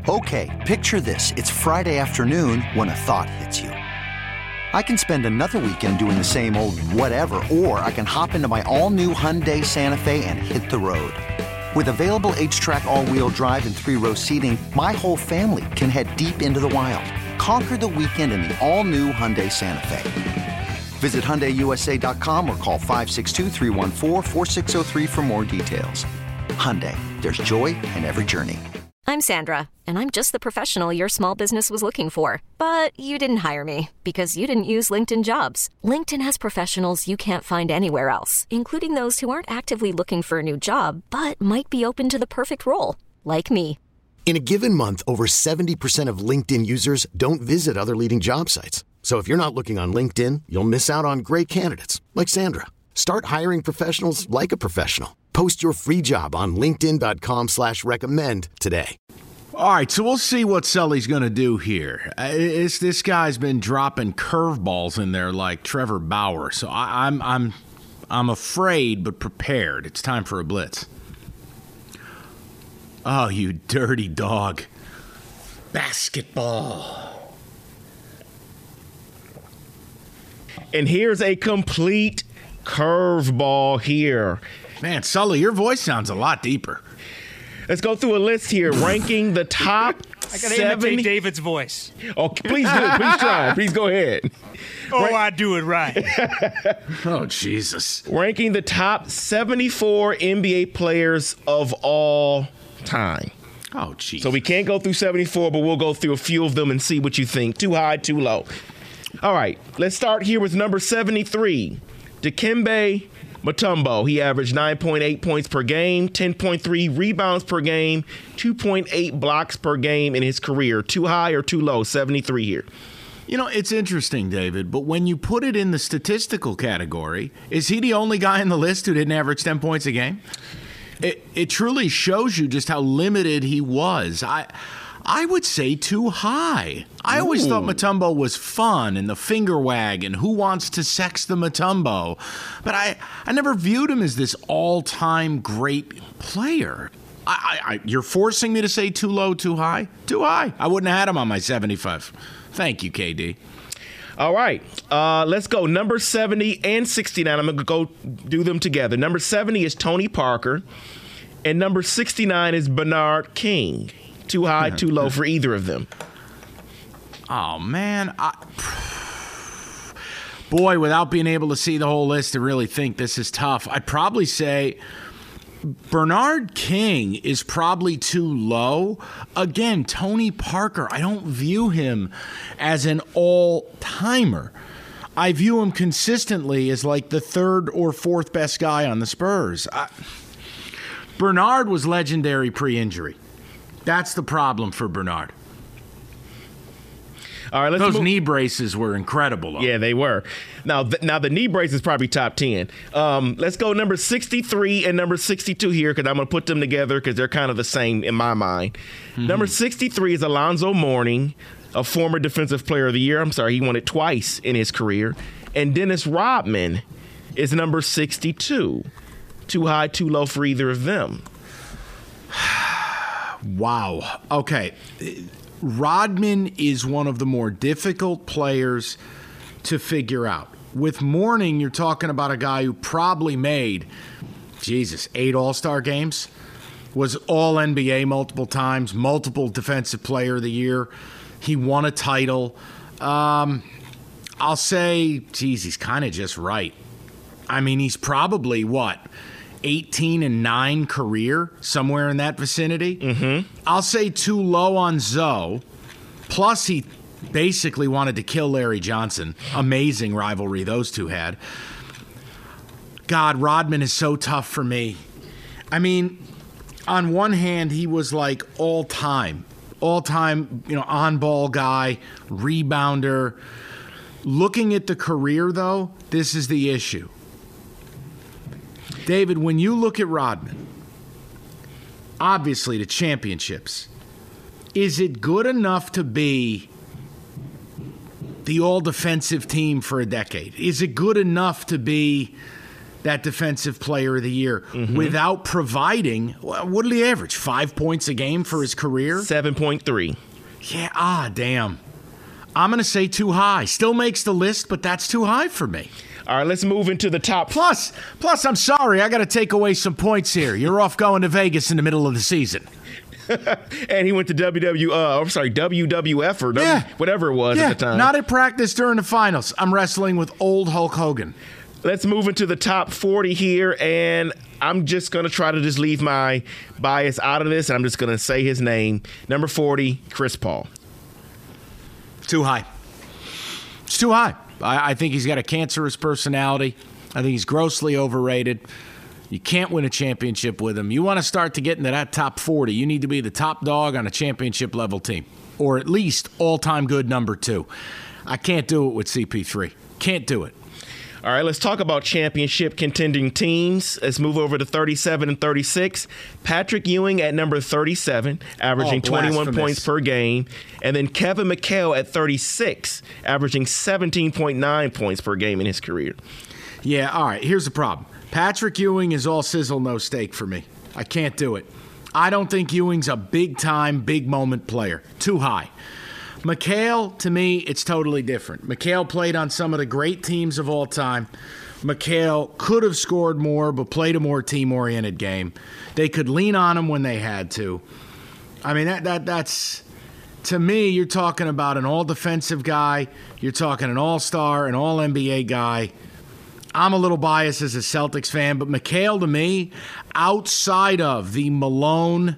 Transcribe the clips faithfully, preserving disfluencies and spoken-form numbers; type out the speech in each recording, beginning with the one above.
Okay, picture this. It's Friday afternoon when a thought hits you. I can spend another weekend doing the same old whatever, or I can hop into my all-new Hyundai Santa Fe and hit the road. With available H-Track all-wheel drive and three-row seating, my whole family can head deep into the wild. Conquer the weekend in the all-new Hyundai Santa Fe. Visit Hyundai U S A dot com or call five six two, three one four, four six zero three for more details. Hyundai, there's joy in every journey. I'm Sandra, and I'm just the professional your small business was looking for. But you didn't hire me because you didn't use LinkedIn Jobs. LinkedIn has professionals you can't find anywhere else, including those who aren't actively looking for a new job, but might be open to the perfect role, like me. In a given month, over seventy percent of LinkedIn users don't visit other leading job sites. So if you're not looking on LinkedIn, you'll miss out on great candidates like Sandra. Start hiring professionals like a professional. Post your free job on linkedin dot com slash recommend today. All right, so we'll see what Sully's going to do here. It's, this guy's been dropping curveballs in there like Trevor Bauer. So I, I'm I'm I'm afraid but prepared. It's time for a blitz. Oh, you dirty dog. Basketball. And here's a complete curveball here. Man, Sully, your voice sounds a lot deeper. Let's go through a list here, ranking the top I gotta seven. imitate David's voice. Oh, please do it. Please try. Please go ahead. Oh, Rank- I do it right. Oh, Jesus. Ranking the top seventy-four N B A players of all time. Oh, Jesus. So we can't go through seventy-four, but we'll go through a few of them and see what you think. Too high, too low. All right, let's start here with number seventy-three, Dikembe Mutombo. He averaged nine point eight points per game, ten point three rebounds per game, two point eight blocks per game in his career. Too high or too low? seventy-three here. You know, it's interesting, David, but when you put it in the statistical category, is he the only guy on the list who didn't average ten points a game? It, it truly shows you just how limited he was. I I would say too high. I always Ooh. thought Mutombo was fun and the finger wag and who wants to sex the Mutombo. But I, I never viewed him as this all-time great player. I, I, I, you're forcing me to say too low, too high? Too high. I wouldn't have had him on my seventy-five. Thank you, K D. All right, uh, let's go. Number seventy and sixty-nine. I'm going to go do them together. Number seventy is Tony Parker, and number sixty-nine is Bernard King. Too high, too low for either of them. Oh, man. I, boy, without being able to see the whole list to really think this is tough, I'd probably say Bernard King is probably too low. Again, Tony Parker, I don't view him as an all-timer. I view him consistently as like the third or fourth best guy on the Spurs. I, Bernard was legendary pre-injury. That's the problem for Bernard. All right, let's Those move. knee braces were incredible, though. Yeah, they were. Now, th- now the knee brace is probably top ten. Um, let's go number sixty-three and number sixty-two here because I'm going to put them together because they're kind of the same in my mind. Mm-hmm. Number sixty-three is Alonzo Mourning, a former Defensive Player of the Year. I'm sorry, he won it twice in his career. And Dennis Rodman is number sixty-two. Too high, too low for either of them. Wow. Okay. Rodman is one of the more difficult players to figure out. With Mourning, you're talking about a guy who probably made, Jesus, eight All-Star games, was all N B A multiple times, multiple Defensive Player of the Year. He won a title. Um, I'll say, geez, he's kind of just right. I mean, he's probably, what, eighteen and nine career, somewhere in that vicinity. Mm-hmm. I'll say too low on Zoe. Plus, he basically wanted to kill Larry Johnson. Amazing rivalry those two had. God, Rodman is so tough for me. I mean, on one hand, he was like all-time, all-time, you know, on-ball guy, rebounder. Looking at the career, though, this is the issue. David, when you look at Rodman, obviously the championships, is it good enough to be the all-defensive team for a decade? Is it good enough to be that Defensive Player of the Year mm-hmm. without providing, what did he average, five points a game for his career? seven point three. Yeah, ah, damn. I'm going to say too high. Still makes the list, but that's too high for me. All right, let's move into the top. Plus, plus, I'm sorry, I got to take away some points here. You're off going to Vegas in the middle of the season. And he went to W W, uh, I'm sorry, W W F or w, yeah. whatever it was yeah. at the time. Not at practice during the finals. I'm wrestling with old Hulk Hogan. Let's move into the top forty here, and I'm just going to try to just leave my bias out of this, and I'm just going to say his name. Number forty, Chris Paul. Too high. It's too high. I, I think he's got a cancerous personality. I think he's grossly overrated. You can't win a championship with him. You want to start to get into that top forty, you need to be the top dog on a championship-level team, or at least all-time good number two. I can't do it with C P three. Can't do it. All right, let's talk about championship contending teams. Let's move over to thirty-seven and thirty-six. Patrick Ewing at number thirty-seven, averaging oh, twenty-one points per game. And then Kevin McHale at thirty-six, averaging seventeen point nine points per game in his career. Yeah, all right, here's the problem. Patrick Ewing is all sizzle, no steak for me. I can't do it. I don't think Ewing's a big-time, big-moment player. Too high. McHale, to me, it's totally different. McHale played on some of the great teams of all time. McHale could have scored more, but played a more team-oriented game. They could lean on him when they had to. I mean, that that that's, to me, you're talking about an all-defensive guy. You're talking an all-star, an all-N B A guy. I'm a little biased as a Celtics fan, but McHale, to me, outside of the Malone,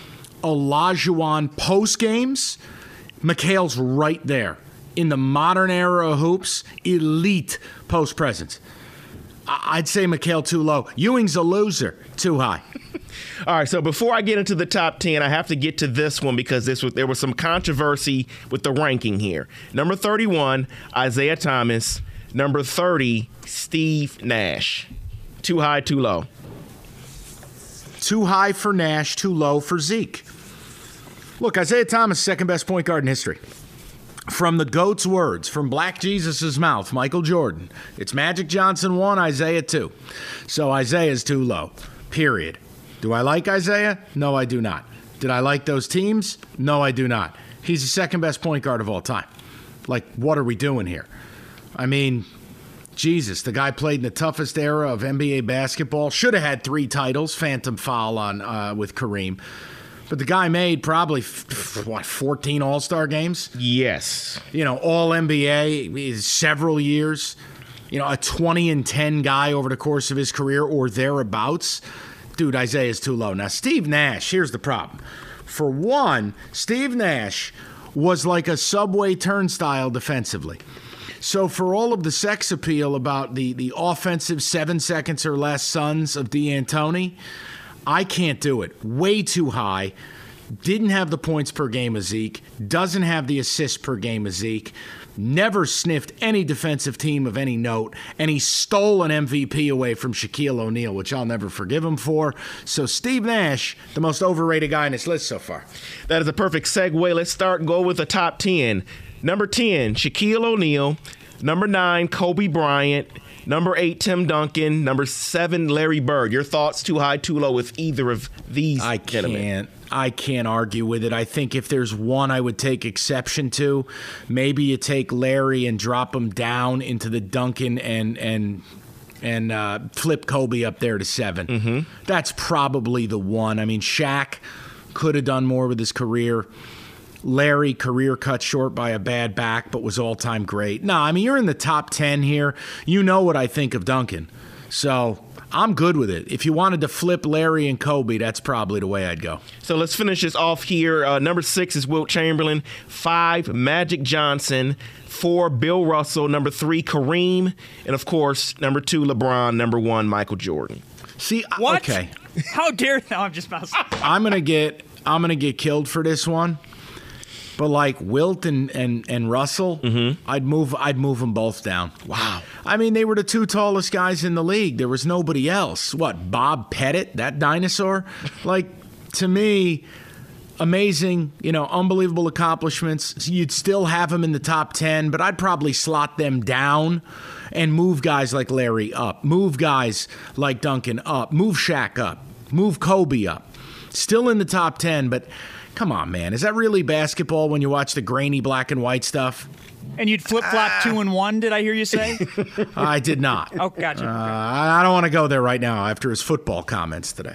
Olajuwon post games, McHale's right there. In the modern era of hoops, elite post presence. I'd say McHale too low. Ewing's a loser, too high. All right, so before I get into the top ten, I have to get to this one because this was, there was some controversy with the ranking here. Number thirty-one, Isaiah Thomas. Number thirty, Steve Nash. Too high, too low? Too high for Nash, too low for Zeke. Look, Isaiah Thomas, second best point guard in history. From the GOAT's words, from Black Jesus' mouth, Michael Jordan, it's Magic Johnson one, Isaiah two. So Isaiah's too low, period. Do I like Isaiah? No, I do not. Did I like those teams? No, I do not. He's the second best point guard of all time. Like, what are we doing here? I mean, Jesus, the guy played in the toughest era of N B A basketball. Should have had three titles, phantom foul on uh, with Kareem. But the guy made probably, what, fourteen All-Star games? Yes. You know, all N B A, several years. You know, a twenty and ten guy over the course of his career or thereabouts. Dude, Isaiah's too low. Now, Steve Nash, here's the problem. For one, Steve Nash was like a subway turnstile defensively. So for all of the sex appeal about the, the offensive seven seconds or less sons of D'Antoni, I can't do it. Way too high. Didn't have the points per game of Zeke. Doesn't have the assists per game of Zeke. Never sniffed any defensive team of any note. And he stole an M V P away from Shaquille O'Neal, which I'll never forgive him for. So Steve Nash, the most overrated guy on this list so far. That is a perfect segue. Let's start and go with the top ten. Number ten, Shaquille O'Neal. Number nine, Kobe Bryant. Number eight, Tim Duncan. Number seven, Larry Bird. Your thoughts, too high, too low with either of these I gentlemen? can't. I can't argue with it. I think if there's one I would take exception to, maybe you take Larry and drop him down into the Duncan and and and uh, flip Kobe up there to seven. Mm-hmm. That's probably the one. I mean, Shaq could have done more with his career. Larry, career cut short by a bad back, but was all-time great. No, I mean, you're in the top ten here. You know what I think of Duncan. So I'm good with it. If you wanted to flip Larry and Kobe, that's probably the way I'd go. So let's finish this off here. Uh, number six is Wilt Chamberlain. Five, Magic Johnson. Four, Bill Russell. Number three, Kareem. And, of course, number two, LeBron. Number one, Michael Jordan. See, what? Okay. How dare no, I'm just messing. I'm gonna get I'm gonna get killed for this one. But like Wilt and, and, and Russell, mm-hmm. I'd move I'd move them both down. Wow. I mean, they were the two tallest guys in the league. There was nobody else. What, Bob Pettit, that dinosaur? Like, to me, amazing, you know, unbelievable accomplishments. You'd still have them in the top ten, but I'd probably slot them down and move guys like Larry up, move guys like Duncan up, move Shaq up, move Kobe up. Still in the top ten, but come on, man. Is that really basketball when you watch the grainy black and white stuff? And you'd flip-flop ah. two and one, did I hear you say? I did not. Oh, gotcha. Uh, I don't want to go there right now after his football comments today.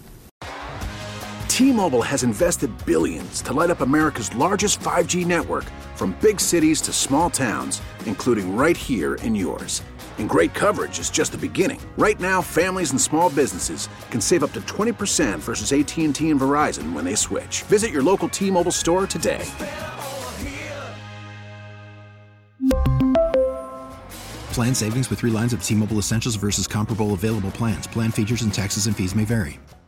T-Mobile has invested billions to light up America's largest five G network, from big cities to small towns, including right here in yours. And great coverage is just the beginning. Right now, families and small businesses can save up to twenty percent versus A T and T and Verizon when they switch. Visit your local T-Mobile store today. Plan savings with three lines of T-Mobile Essentials versus comparable available plans. Plan features and taxes and fees may vary.